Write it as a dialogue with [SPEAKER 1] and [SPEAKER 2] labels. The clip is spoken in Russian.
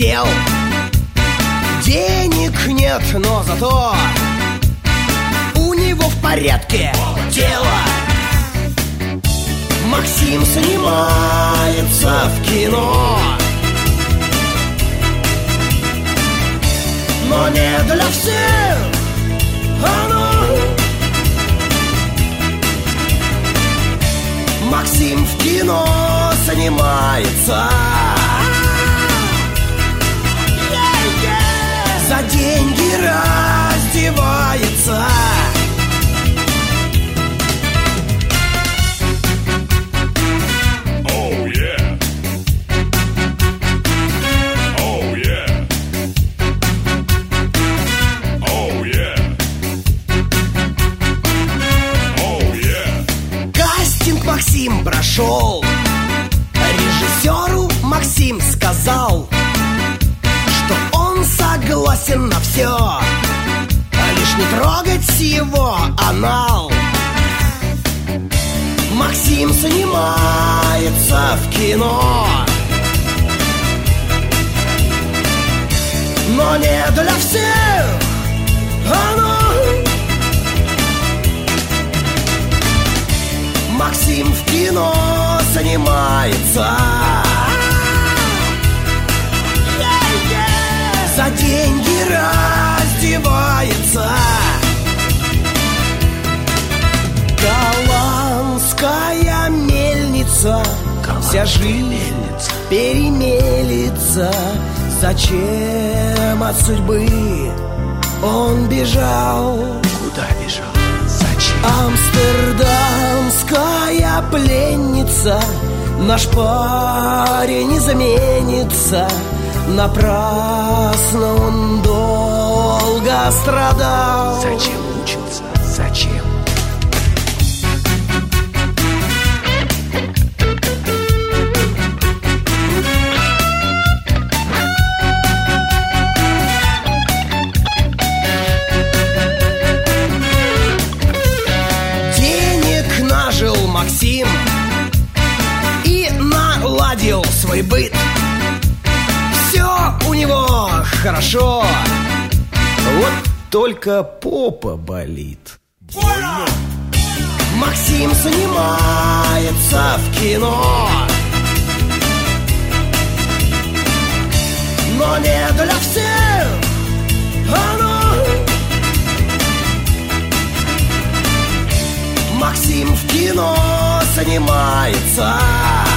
[SPEAKER 1] сел. Денег нет, но зато у него в порядке тело. Максим снимается в кино, но не для всех оно. Максим в кино снимается, за деньги раздевается. Максим прошел, режиссеру Максим сказал, что он согласен на все, лишь не трогать его анал. Максим снимается в кино, но не для всех оно. Максим в кино снимается, за деньги раздевается. Голландская мельница, вся жизнь перемелится. Зачем от судьбы он бежал?
[SPEAKER 2] Куда бежал? Зачем?
[SPEAKER 1] Амстердамская пленница, наш парень не заменится. Напрасно он долго страдал.
[SPEAKER 2] Зачем мучился? Зачем?
[SPEAKER 1] Максим и наладил свой быт. Все у него хорошо, вот только попа болит.
[SPEAKER 2] Больно.
[SPEAKER 1] Максим снимается в кино, но не для всех оно. Максим в кино снимается,